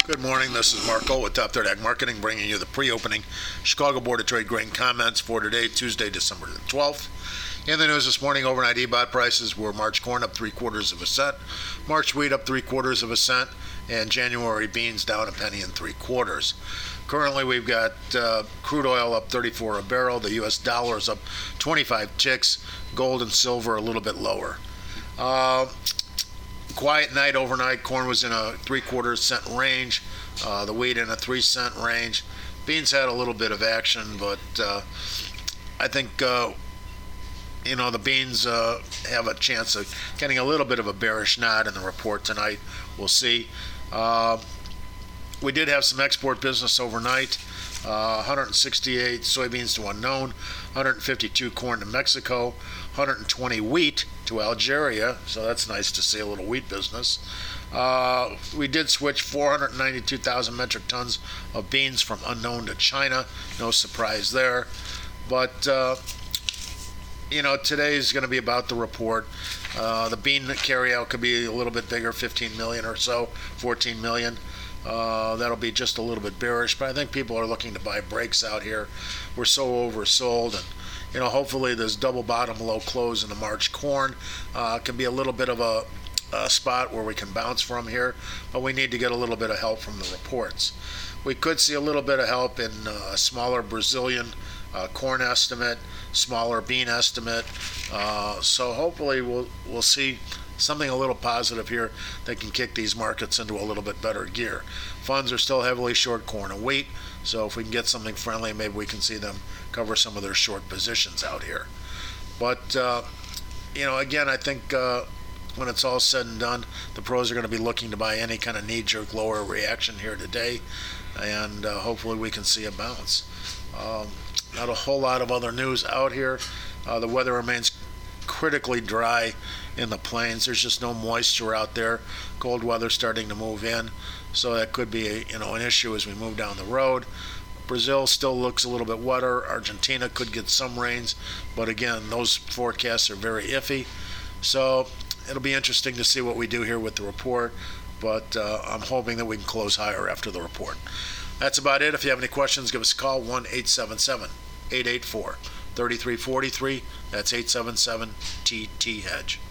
Good morning. This is Marco with Top Third Ag Marketing, bringing you the pre-opening Chicago Board of Trade grain comments for today, Tuesday, December the 12th. In the news this morning, overnight EBOT prices were March corn up 3/4 of a cent, March wheat up 3/4 of a cent, and January beans down 1.75 cents. Currently, we've got crude oil up 34 a barrel. The U.S. dollar is up 25 ticks. Gold and silver a little bit lower. Quiet night overnight. Corn was in a 3/4 cent range. The wheat in a 3-cent range. Beans had a little bit of action, but I think the beans have a chance of getting a little bit of a bearish nod in the report tonight. We'll see. We did have some export business overnight. 168 soybeans to unknown, 152 corn to Mexico, 120 wheat to Algeria, so that's nice to see a little wheat business. We did switch 492,000 metric tons of beans from unknown to China. No surprise there. But, today is going to be about the report. The bean carryout could be a little bit bigger, 15 million or so, 14 million. That'll be just a little bit bearish, but I think people are looking to buy breaks out here. We're so oversold, and hopefully this double bottom low close in the March corn can be a little bit of a spot where we can bounce from here, but we need to get a little bit of help from the reports. We could see a little bit of help in a smaller Brazilian corn estimate, smaller bean estimate, so hopefully we'll see something a little positive here that can kick these markets into a little bit better gear. Funds are still heavily short corn and wheat, so if we can get something friendly, maybe we can see them cover some of their short positions out here. But, again, I think when it's all said and done, the pros are going to be looking to buy any kind of knee-jerk lower reaction here today, and hopefully we can see a bounce. Not a whole lot of other news out here. The weather remains critically dry in the plains. There's just no moisture out there. Cold weather starting to move in, so that could be an issue as we move down the road. Brazil still looks a little bit wetter. Argentina could get some rains, but again, those forecasts are very iffy. So it'll be interesting to see what we do here with the report, but I'm hoping that we can close higher after the report. That's about it. If you have any questions, give us a call, 1-877-884-3343. That's 877-TT-HEDGE.